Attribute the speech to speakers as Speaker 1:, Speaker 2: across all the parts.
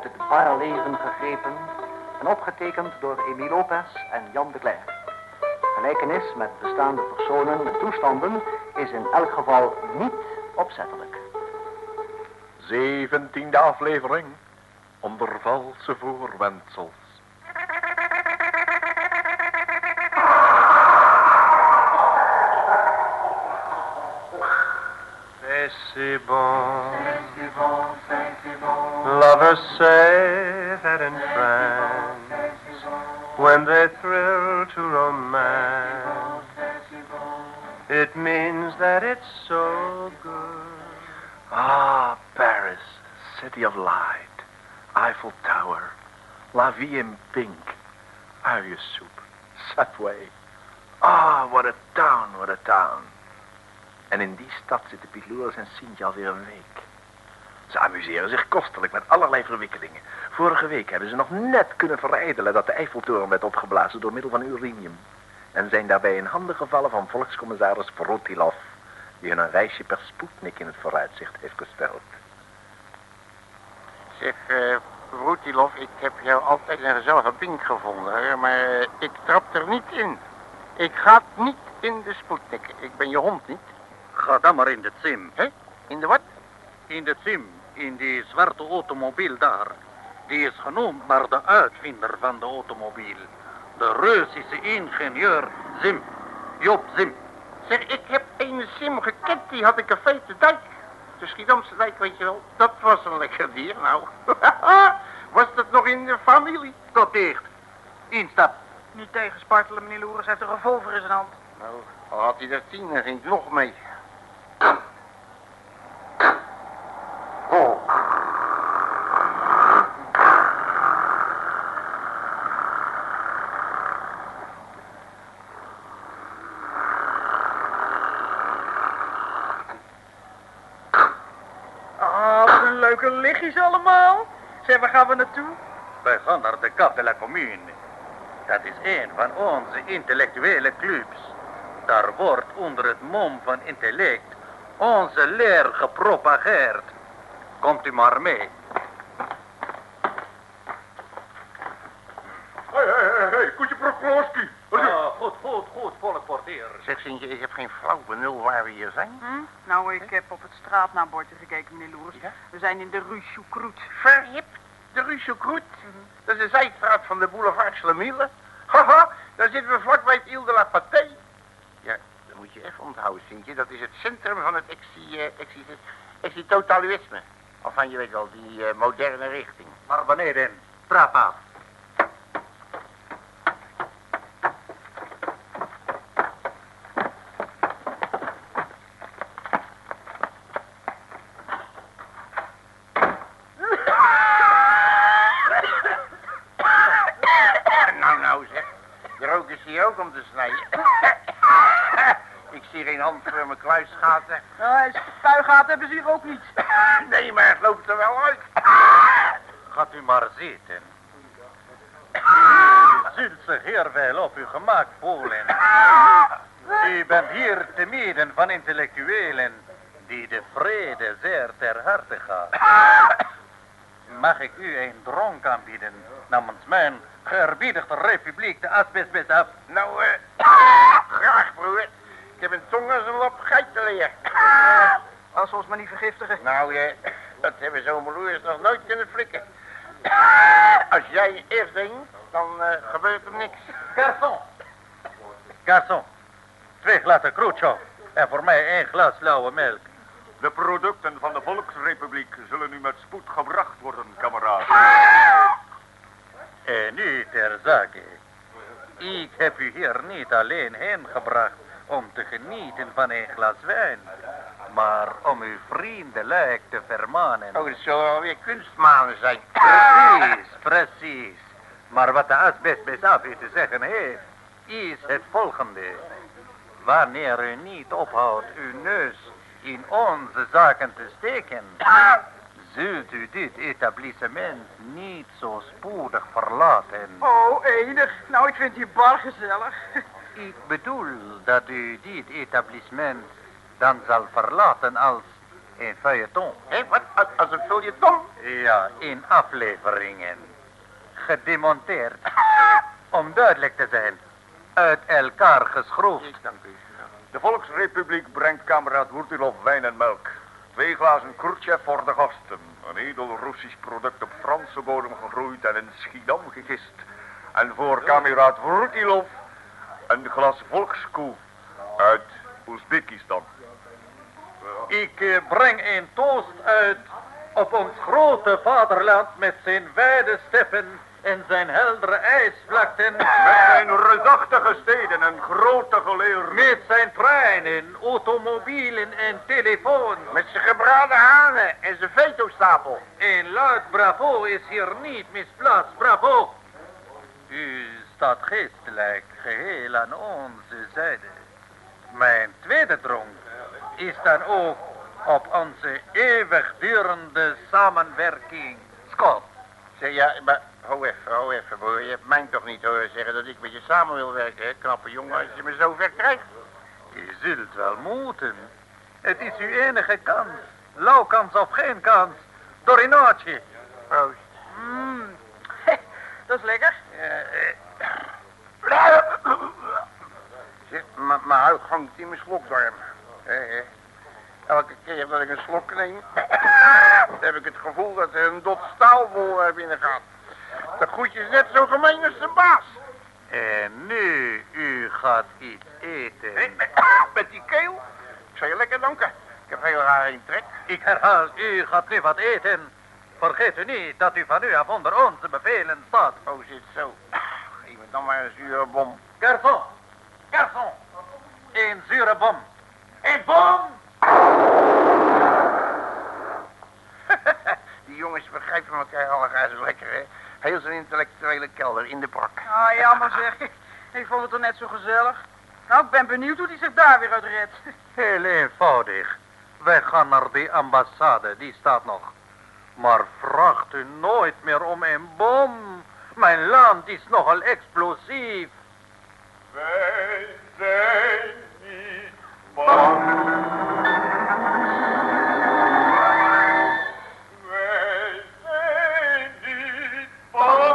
Speaker 1: uit het paraleven gegrepen en opgetekend door Emile Lopez en Jan de Cler. Gelijkenis met bestaande personen en toestanden is in elk geval niet opzettelijk.
Speaker 2: 17e aflevering. Onder valse voorwendsels. C'est bon. Lovers say that in France, when they thrill to romance, it means that it's so good. Ah, Paris, city of light, Eiffel Tower, La Vie in Pink, Area Soup, Subway. Ah, what a town, what a town. En in die stad zitten Pilours en Sintje alweer een week. Ze amuseren zich kostelijk met allerlei verwikkelingen. Vorige week hebben ze nog net kunnen verijdelen dat de Eiffeltoren werd opgeblazen door middel van uranium. En zijn daarbij in handen gevallen van volkscommissaris Vrotilov, die hun een reisje per Sputnik in het vooruitzicht heeft gesteld.
Speaker 3: Zeg, Vrotilov, ik heb jou altijd een gezellige pink gevonden, hè, maar ik trap er niet in. Ik ga niet in de Sputnik. Ik ben je hond niet.
Speaker 4: Ga dan maar in de Zim.
Speaker 3: Hè? In de wat?
Speaker 4: In de Zim, in die zwarte automobiel daar. Die is genoemd naar de uitvinder van de automobiel. De Russische ingenieur Zim. Job Zim.
Speaker 3: Zeg, ik heb een Sim gekend, die had ik een fete dijk. De Schiedamse dijk, weet je wel. Dat was een lekker dier, nou. Was dat nog in de familie?
Speaker 4: Tot dicht. Instap.
Speaker 5: Niet tegenspartelen, meneer Loeres heeft een revolver in zijn hand.
Speaker 3: Nou, al had hij er 10 en ging het nog mee. Oh.
Speaker 5: Oh, wat een leuke lichtjes allemaal. Zeg, waar gaan we naartoe?
Speaker 4: Wij gaan naar de Cap de la Commune. Dat is een van onze intellectuele clubs. Daar wordt onder het mom van intellect onze leer gepropageerd. Komt u maar mee.
Speaker 2: Hey, Koetje Proklowski.
Speaker 4: Goed, volkportier.
Speaker 3: Zeg, Sintje, ik heb geen flauw benul waar we hier zijn.
Speaker 5: Nou, ik heb op het straatnaambordje gekeken, meneer Loeres.
Speaker 3: Ja?
Speaker 5: We zijn in de Rue Choucroute.
Speaker 3: Verhip, de Rue Choucroute. Dat is de zijstraat van de boulevard Schlemille. Haha, daar zitten we vlakbij het Ile de la Pathé. Ja, dat moet je even onthouden, Sintje. Dat is het centrum van het exitotaluïsme. Of van, je weet wel, die moderne richting.
Speaker 4: Maar beneden, trap af.
Speaker 3: Nou zeg, de rook is hier ook om te snijden. Ik zie geen hand voor mijn kluisgaten.
Speaker 5: Nou, spuigaten hebben ze hier ook niet.
Speaker 3: Nee, maar het loopt er wel uit.
Speaker 4: Gaat u maar zitten. U zult zich hier wel op uw gemak voelen. U bent hier te midden van intellectuelen die de vrede zeer ter harte gaat. Mag ik u een dronk aanbieden namens mijn geëerbiedigde republiek, de asbestbest af?
Speaker 3: Nou, graag, broer. Ik heb een tong als een lap geitenleer.
Speaker 5: Als we ons maar niet vergiftigen.
Speaker 3: Nou, dat hebben zo'n broers nog nooit kunnen flikken. Als jij eerst denkt, dan gebeurt er niks.
Speaker 4: Garçon, 2 glazen Crucio en voor mij 1 glas lauwe melk.
Speaker 2: De producten van de Volksrepubliek zullen nu met spoed gebracht worden, kameraad.
Speaker 4: En nu ter zake. Ik heb u hier niet alleen heen gebracht om te genieten van 1 glas wijn, maar om uw vriendelijk te vermanen.
Speaker 3: Oh, dat zullen wel weer kunstmanen zijn.
Speaker 4: Precies. Maar wat de asbestbest af u te zeggen heeft, is het volgende. Wanneer u niet ophoudt uw neus in onze zaken te steken, zult u dit etablissement niet zo spoedig verlaten.
Speaker 5: Oh, enig. Nou, ik vind die bar gezellig.
Speaker 4: Ik bedoel dat u dit etablissement dan zal verlaten als In feuilleton.
Speaker 3: Hé, wat? Als een feuilleton?
Speaker 4: Ja, in afleveringen. Gedemonteerd. Om duidelijk te zijn. Uit elkaar geschroefd.
Speaker 3: Ik dank u.
Speaker 6: De Volksrepubliek brengt kameraad Woertilov wijn en melk. 2 glazen Khrushchev voor de gasten. Een edel Russisch product op Franse bodem gegroeid en in Schiedam gegist. En voor kameraad Woertilov een glas volkskoe uit Oezbekistan.
Speaker 4: Ik breng een toast uit op ons grote vaderland met zijn wijde steppen en zijn heldere ijsvlakten.
Speaker 6: Met zijn reusachtige steden en grote geleerden.
Speaker 4: Met zijn treinen, automobielen en telefoons.
Speaker 3: Met zijn gebraden hanen en zijn vetostapel.
Speaker 4: Een luid bravo is hier niet misplaatst, bravo. U staat geestelijk geheel aan onze zijde. Mijn tweede dronk is dan ook op onze eeuwigdurende samenwerking. Skål.
Speaker 3: Zeg, ja, maar hou even, broer. Je hebt mij toch niet horen zeggen dat ik met je samen wil werken, hè? Knappe jongen, als je me zo ver krijgt.
Speaker 4: Je zult wel moeten. Het is uw enige kans. Lauwkans of geen kans. Dorinaatje.
Speaker 3: Proost.
Speaker 5: Dat is lekker.
Speaker 3: Zeg, mijn huid hangt in mijn slokdarm. Elke keer dat ik een slok neem, heb ik het gevoel dat er een dot staalwol binnen gaat. Dat goedje is net zo gemeen als zijn baas.
Speaker 4: En nu, u gaat iets eten.
Speaker 3: Hé, met die keel? Ik zal je lekker danken. Ik heb heel raar in trek.
Speaker 4: Ik herhaal, u gaat nu wat eten. Vergeet u niet dat u van nu af onder onze bevelen staat.
Speaker 3: Oh, zit zo. Geef me dan maar een zure bom.
Speaker 4: Garçon, garçon. Een zure bom. Een bom!
Speaker 3: Die jongens begrijpen elkaar allemaal zo lekker, hè? Heel zijn intellectuele kelder in de brak.
Speaker 5: Ah, jammer zeg. Ik vond het er net zo gezellig. Nou, ik ben benieuwd hoe die zich daar weer uit redt.
Speaker 4: Heel eenvoudig. Wij gaan naar die ambassade, die staat nog. Maar vraagt u nooit meer om een bom. Mijn land is nogal explosief.
Speaker 6: Wij zijn niet bang. Wij zijn niet bang.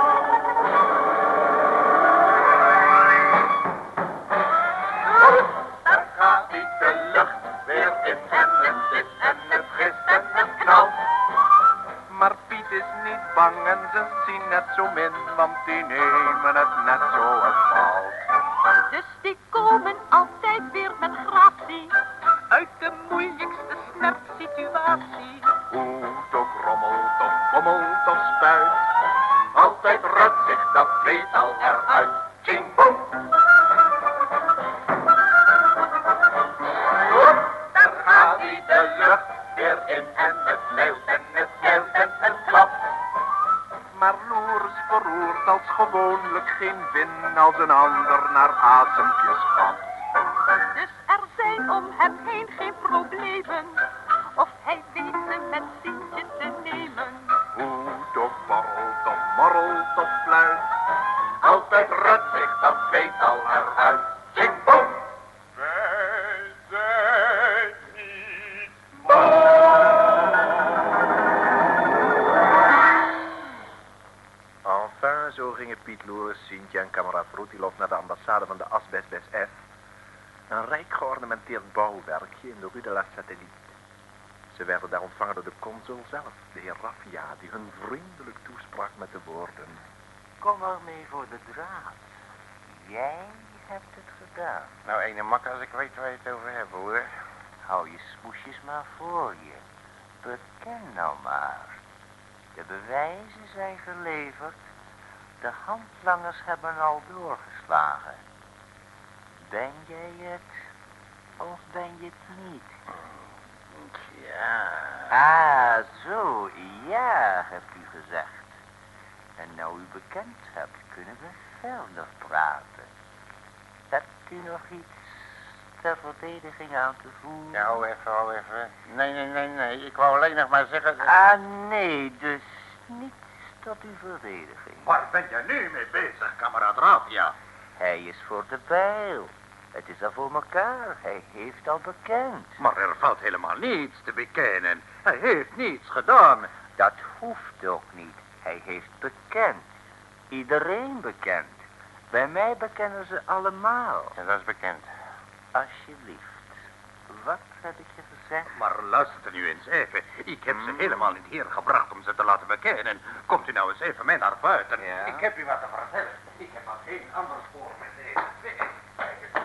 Speaker 3: Daar gaat niet de lucht weer in en het is en het gist en het knalt.
Speaker 2: Maar Piet is niet bang en ze zien net zo min, want die nemen het net zo het valt.
Speaker 7: Dus die komen altijd weer met gratie
Speaker 2: Uit de moeilijkste snertsituatie.
Speaker 3: Hoe het ook rommelt of bommelt of spuit. Altijd rudt zich dat tweetal eruit. Ching boem. Daar gaat hij de lucht weer in en het sneeuwt en het sneeuwt en het klapt.
Speaker 2: Maar Loers verroert als gewoonlijk geen vin als een ander naar asempjes gaat.
Speaker 7: Dus er zijn om hem heen geen problemen. Of hij weet ze met zientje te nemen.
Speaker 2: Hoe het ook borrelt of morrelt of fluit.
Speaker 3: Altijd rudt zich dat tweetal eruit. Ching boem.
Speaker 6: Wij zijn niet
Speaker 8: Enfin, zo gingen Piet Loers, Sintje en kameraad Vroetilov naar de ambassade van de Asbesbes F. Een rijk geornamenteerd bouwwerkje in de Rue de la Satellite. Ze werden daar ontvangen door de consul zelf, de heer Raffia, die hun vriendelijk toesprak met de woorden:
Speaker 1: Kom maar mee voor de draad. Jij hebt het gedaan.
Speaker 3: Nou, ene mak als ik weet waar je het over hebt, hoor.
Speaker 1: Hou je smoesjes maar voor je. Beken nou maar. De bewijzen zijn geleverd. De handlangers hebben al doorgeslagen. Ben jij het of ben je het niet?
Speaker 3: Ja.
Speaker 1: Ah, zo, ja, hebt u gezegd. En nou u bekend hebt, kunnen we verder praten. Hebt u nog iets ter verdediging aan te voeren?
Speaker 3: Ja, hou even. Nee. Ik wou alleen nog maar zeggen...
Speaker 1: Ah, nee, dus niets tot uw verdediging.
Speaker 4: Waar ben je nu mee bezig, kameraad Raffia?
Speaker 1: Hij is voor de bijl.
Speaker 4: Het is al voor elkaar. Hij heeft al bekend.
Speaker 9: Maar er valt helemaal niets te bekennen. Hij heeft niets gedaan.
Speaker 4: Dat hoeft ook niet. Hij heeft bekend. Iedereen bekend. Bij mij bekennen ze allemaal.
Speaker 3: Ja, dat is bekend.
Speaker 4: Alsjeblieft. Wat heb ik je gezegd?
Speaker 9: Maar luister nu eens even. Ik heb ze helemaal niet hier gebracht om ze te laten bekennen. Komt u nou eens even mee naar buiten.
Speaker 4: Ja.
Speaker 9: Ik heb u wat te vertellen. Ik heb al geen ander spoor met deze twee. Kijk eens.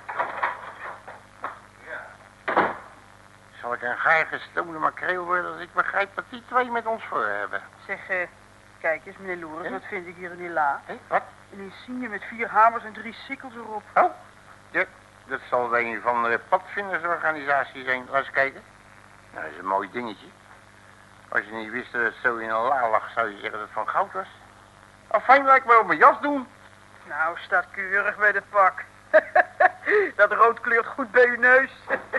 Speaker 9: Ja.
Speaker 3: Zal ik een gaar gestolen makreel worden als ik begrijp wat die twee met ons voor hebben?
Speaker 5: Zeg, kijk eens, meneer Loeres, wat vind ik hier in die la?
Speaker 3: Hé, wat?
Speaker 5: Een insigne met 4 hamers en 3 sikkels erop.
Speaker 3: Oh, ja, dat zal een van de padvindersorganisatie zijn. Laat eens kijken. Nou, dat is een mooi dingetje. Als je niet wist dat het zo in een la lag, zou je zeggen dat het van goud was. Afijn, laat ik maar op mijn jas doen.
Speaker 5: Nou, staat keurig bij de pak. Dat rood kleurt goed bij uw neus.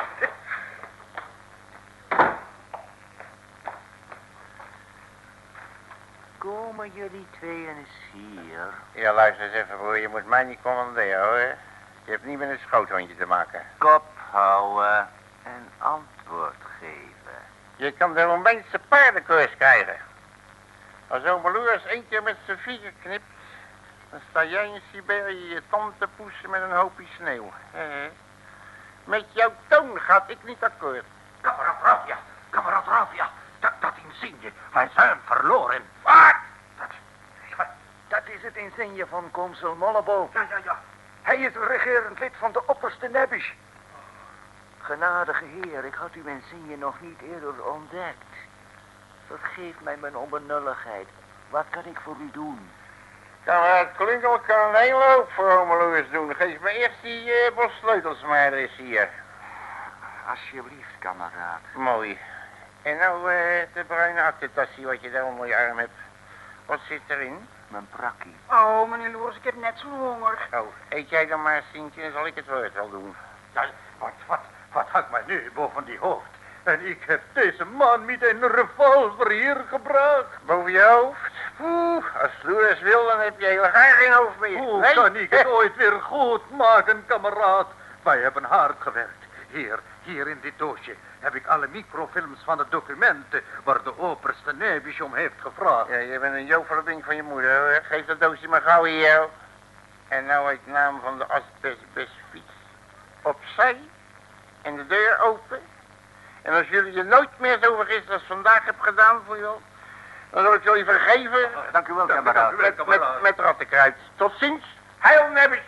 Speaker 4: Komen jullie twee eens hier?
Speaker 3: Ja, luister eens even, broer. Je moet mij niet commanderen, hoor. Je hebt niet met een schoothondje te maken.
Speaker 4: Kop houden en antwoord geven.
Speaker 3: Je kan de Romeinse paardenkoers krijgen. Als oom Loers 1 keer met zijn vinger knipt, dan sta jij in Siberië je tand te poetsen met een hoopje sneeuw. Met jouw toon gaat ik niet akkoord.
Speaker 9: Kameraad Ravia, dat insigne. Hij is hem verloren.
Speaker 3: Wat?
Speaker 1: Dat is het insigne van consul Mollebo.
Speaker 9: Ja.
Speaker 1: Hij is regerend lid van de opperste Nebisch. Genadige heer, ik had uw insigne nog niet eerder ontdekt. Vergeef mij mijn onbenulligheid. Wat kan ik voor u doen?
Speaker 3: Kameraad Klinkel kan een hele hoop voor oom Loers doen. Geef me eerst die bos sleutels maar, er is hier.
Speaker 1: Alsjeblieft, kameraad.
Speaker 3: Mooi. En nou de bruine aktentassie wat je daar onder je arm hebt. Wat zit erin?
Speaker 1: Mijn prakkie.
Speaker 5: Oh, meneer Loeres, ik heb net zo'n honger.
Speaker 3: Oh, eet jij dan maar, Sintje, dan zal ik het woord wel doen.
Speaker 9: Ja, wat hangt mij nu boven die hoofd? En ik heb deze man met een revolver hier gebracht.
Speaker 3: Boven je hoofd? Als Loers wil, dan heb je helemaal geen hoofd meer.
Speaker 9: Hoe kan ik het ooit weer goed maken, kameraad? Wij hebben hard gewerkt. Hier in dit doosje heb ik alle microfilms van de documenten waar de oberste Nebisch om heeft gevraagd.
Speaker 3: Ja, je bent een joveling van je moeder, hoor. Geef dat doosje maar gauw hier. En nou uit naam van de asbestfiets. Opzij. En de deur open. En als jullie je nooit meer zo vergist als vandaag heb gedaan, voor je wel, dan zal ik jullie vergeven.
Speaker 1: Dank u wel, kameraad.
Speaker 3: Met rattenkruid. Tot ziens. Heil Nebisch.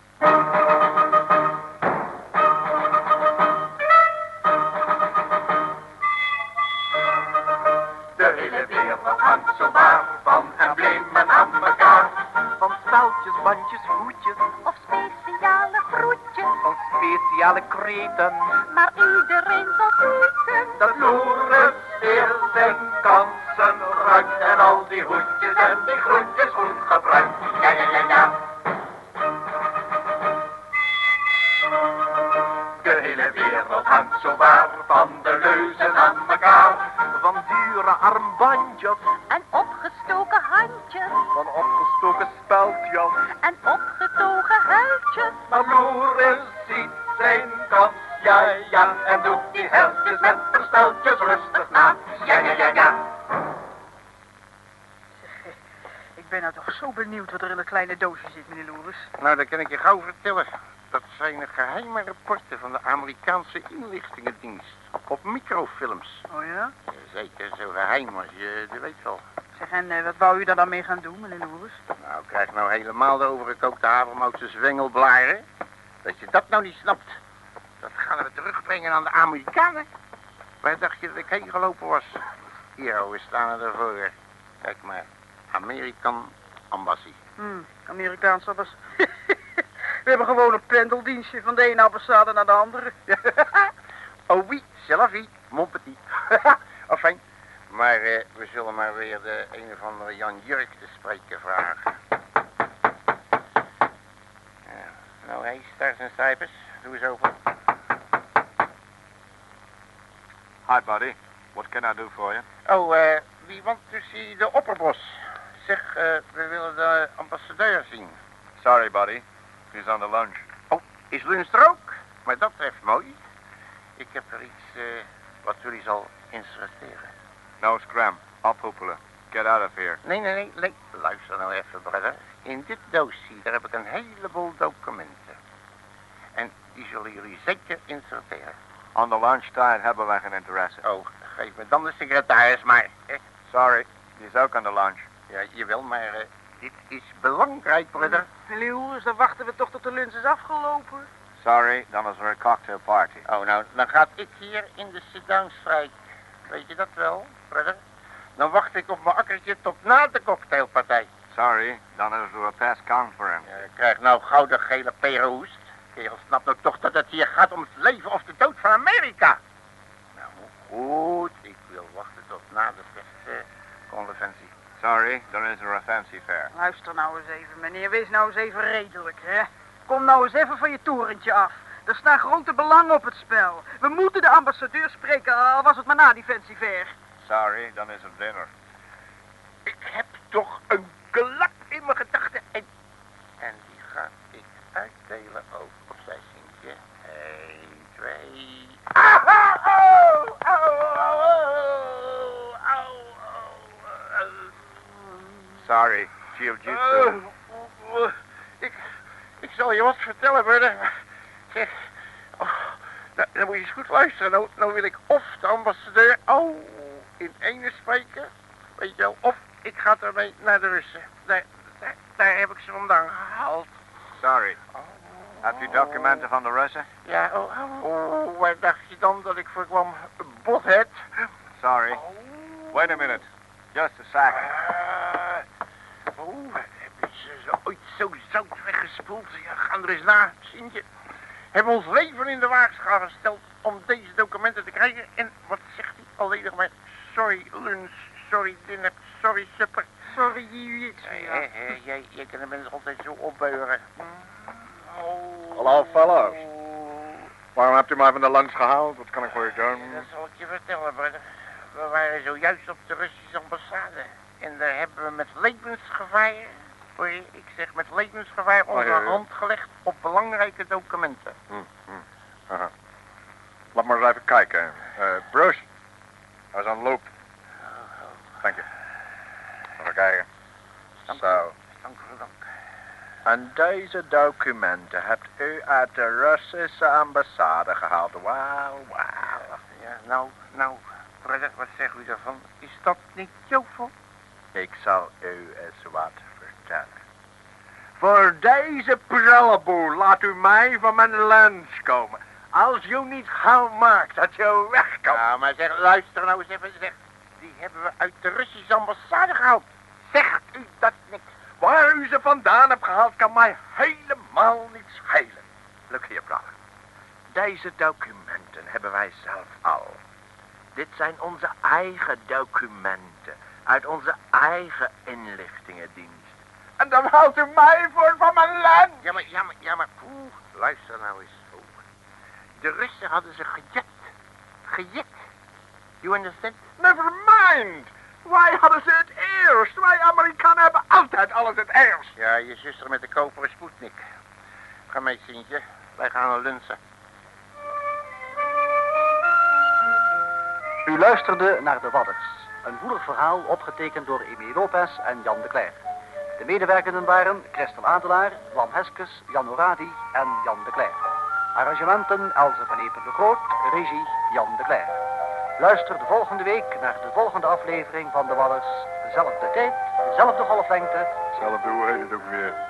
Speaker 2: De hele wereld hangt zo waar van emblemen aan elkaar.
Speaker 1: Van speltjes, bandjes, hoedjes,
Speaker 7: Of speciale groetjes,
Speaker 1: van speciale kreten.
Speaker 7: maar iedereen zal weten.
Speaker 2: Dat Loeres heel zijn kansen ruikt en al die hoedjes en die groetjes goed gebruikt. Ja. De hele wereld hangt zo waar van de leuzen aan elkaar.
Speaker 1: Van dure armbandjes,
Speaker 7: En opgestoken handjes,
Speaker 1: van opgestoken speldjes.
Speaker 7: en opgetogen huidjes.
Speaker 2: Maar Loeres ziet zijn kans, ja, en doet die heldjes met versteltjes rustig na. Ja.
Speaker 5: Ik ben nou toch zo benieuwd wat er in dat kleine doosje zit, meneer Loeres.
Speaker 3: Nou, dat kan ik je gauw vertellen. Dat zijn de geheime rapporten van de Amerikaanse inlichtingendienst. Op microfilms.
Speaker 5: Oh ja?
Speaker 3: Zeker, zo geheim als je weet wel.
Speaker 5: Zeg, en wat wou u daar dan mee gaan doen, meneer Loeres?
Speaker 3: Nou, krijg nou helemaal de overgekookte havermoutse zwengelblaren. Dat je dat nou niet snapt. Dat gaan we terugbrengen aan de Amerikanen. Waar dacht je dat ik heen gelopen was? Hier, we staan ervoor. Kijk maar, American Embassy.
Speaker 5: Amerikaans was. We hebben gewoon een pendeldienstje van de ene ambassade naar de andere.
Speaker 3: Oh oui, selfie, mon petit. Enfin, maar we zullen maar weer de een of andere Jan Jurk te spreken vragen. Nou, hé, stars en cijfers. Doe eens open.
Speaker 6: Hi, buddy. What can I do for you?
Speaker 3: Oh, we want to see de opperbos. Zeg, we willen de ambassadeur zien.
Speaker 6: Sorry, buddy. He's on the lunch.
Speaker 3: Oh, Is lunch er ook? Maar dat treft mooi. Ik heb er iets wat jullie zal inserteren.
Speaker 6: No scram. Ophoepelen. Get out of here.
Speaker 3: Nee. Luister nou even, brother. In dit doosje, daar heb ik een heleboel documenten. En die zullen jullie zeker inserteren.
Speaker 6: On de lunchtijd hebben wij geen interesse.
Speaker 3: Oh, geef me dan de secretaris maar.
Speaker 6: Sorry, die is ook aan de lunch.
Speaker 3: Ja, jawel, maar dit is belangrijk, brother.
Speaker 5: Leeuw, dus dan wachten we toch tot de lunch is afgelopen.
Speaker 6: Sorry, dan is er een cocktailparty.
Speaker 3: Oh, nou, dan gaat ik hier in de sit-down strijk. Weet je dat wel, brother? Dan wacht ik op mijn akkertje tot na de cocktailpartij.
Speaker 6: Sorry, dan is er een persconference.
Speaker 3: Ja, ik krijg nou gouden gele perenhoest. Kerel, snap nou toch dat het hier gaat om het leven of de dood van Amerika. Nou, goed, ik wil wachten tot na de persconferentie.
Speaker 6: Sorry, dan is er een fancy fair.
Speaker 5: Luister nou eens even, meneer. Wees nou eens even redelijk, hè. Kom nou eens even van je torentje af. Er staan grote belangen op het spel. We moeten de ambassadeur spreken, al was het maar na die fancy fair.
Speaker 6: Sorry, dan is er dinner.
Speaker 3: Ik heb toch een klap in mijn gedachten. En die ga ik uitdelen ook op zijn Sintje. 1, 2...
Speaker 6: Sorry, jiu-jitsu.
Speaker 3: Ik zal je wat vertellen, brother. Zeg, dan moet je eens goed luisteren. Nou wil ik of de ambassadeur in ene spreken, weet je wel, of ik ga ermee naar de Russen. Daar heb ik ze vandaan gehaald.
Speaker 6: Sorry. Heb je documenten van de Russen?
Speaker 3: Ja, waar dacht je dan dat ik voor kwam? Bothead?
Speaker 6: Sorry. Wait a minute. Just a second.
Speaker 3: Hebben ze ooit zo zout weggespoeld? Ja, gaan er eens na, Sintje. Hebben ons leven in de waagschaal gesteld om deze documenten te krijgen. En wat zegt hij? Alleen nog maar sorry lunch, sorry dinner, sorry supper.
Speaker 5: Sorry, jiu-jitsu.
Speaker 3: Jij kan de mensen altijd zo opbeuren.
Speaker 6: Hallo, fellows. Waarom hebt u mij van de lunch gehaald? Wat kan ik voor u doen?
Speaker 3: Dat zal ik je vertellen, brother. We waren zojuist op de Russische ambassade. En daar hebben we met levensgevaar, ik zeg met levensgevaar, onze hand gelegd op belangrijke documenten.
Speaker 6: Aha. Laat maar eens even kijken. Bruce, hij is aan de loop. Dank je. Even kijken. Zo.
Speaker 3: Dank voor dank.
Speaker 8: En deze documenten hebt u uit de Russische ambassade gehaald. Wauw.
Speaker 3: Ja, nou, brother, wat zegt u daarvan? Is dat niet jovel?
Speaker 8: Ik zal u eens wat vertellen.
Speaker 6: Voor deze prullenboel laat u mij van mijn lunch komen. Als u niet gauw maakt dat je wegkomt.
Speaker 3: Ja, maar zeg, luister nou eens even, zeg. Die hebben we uit de Russische ambassade gehaald. Zegt u dat niks?
Speaker 6: Waar u ze vandaan hebt gehaald kan mij helemaal niet schelen.
Speaker 8: Look hier, brother. Deze documenten hebben wij zelf al. Dit zijn onze eigen documenten. Uit onze eigen inlichtingendienst.
Speaker 6: En dan houdt u mij voor van mijn lunch.
Speaker 3: Ja, maar, luister nou eens. De Russen hadden ze gejat. You understand?
Speaker 6: Never mind. Wij hadden ze het eerst. Wij Amerikanen hebben altijd alles het eerst.
Speaker 3: Ja, je zuster met de koperen Sputnik. Ga mee, Sintje. Wij gaan naar lunchen.
Speaker 1: U luisterde naar De Wadders. Een woelig verhaal opgetekend door Emile Lopez en Jan de Cler. De medewerkenden waren Christel Adelaar, Bram Heskes, Jan Oradi en Jan de Cler. Arrangementen Else van Epen de Groot, regie Jan de Cler. Luister de volgende week naar de volgende aflevering van De Wadders. Dezelfde tijd, dezelfde golflengte.
Speaker 6: Zelfde, hoe heet het ook weer?